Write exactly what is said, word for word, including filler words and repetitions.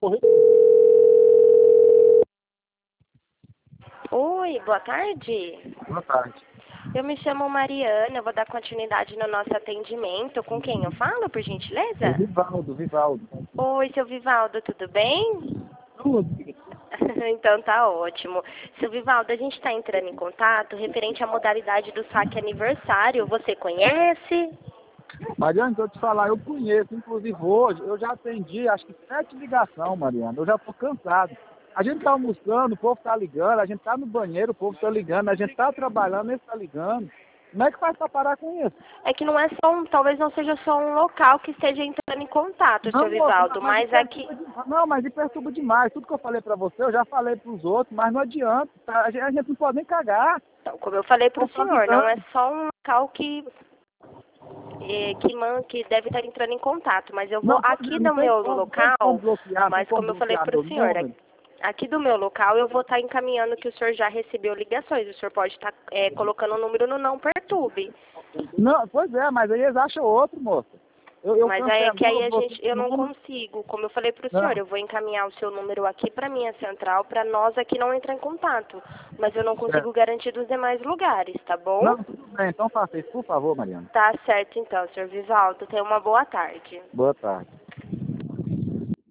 Oi, boa tarde. Boa tarde. Eu me chamo Mariana, eu vou dar continuidade no nosso atendimento. Com quem eu falo, por O gentileza? Vivaldo, Vivaldo. Oi, seu Vivaldo, tudo bem? Tudo. Então tá ótimo. Seu Vivaldo, a gente está entrando em contato referente à modalidade do saque aniversário. Você conhece? Mariana, deixa eu te falar, eu conheço, inclusive hoje, eu já atendi acho que sete ligações, Mariana, eu já tô cansado. A gente tá almoçando, o povo tá ligando, a gente tá no banheiro, o povo tá ligando, a gente tá trabalhando, eles tá ligando. Como é que faz pra parar com isso? É que não é só um, talvez não seja só um local que esteja entrando em contato, seu Não, moça, Vivaldo, mas me mas aqui... perturba demais. Não, mas me perturba demais. Tudo que eu falei pra você, eu já falei pros outros, mas não adianta. Tá? A gente a gente não pode nem cagar. Então, como eu falei O para o povo tá senhor, não é ligando. só um local que eh, que, man, que deve estar entrando em contato, mas eu vou Não, pois é, aqui não do tem meu como, não tem como local, bloquear, não tem mas como como eu falei bloquear para o meu senhor, número. aqui do meu local eu vou estar encaminhando que o senhor já recebeu ligações, o senhor pode estar eh, colocando o número no não perturbe. Não, pois é, mas aí eles acham outro, moça. Eu, eu Mas aí é que aí cancelo a você gente, eu não número. consigo, como eu falei para o senhor, Não, eu vou encaminhar o seu número aqui para minha central, para nós aqui não entrar em contato, mas eu não é. consigo garantir dos demais lugares, tá bom? Não, tudo bem, então faça isso, por favor, Mariana. Tá certo então, senhor Vivaldo, tenha uma boa tarde. Boa tarde.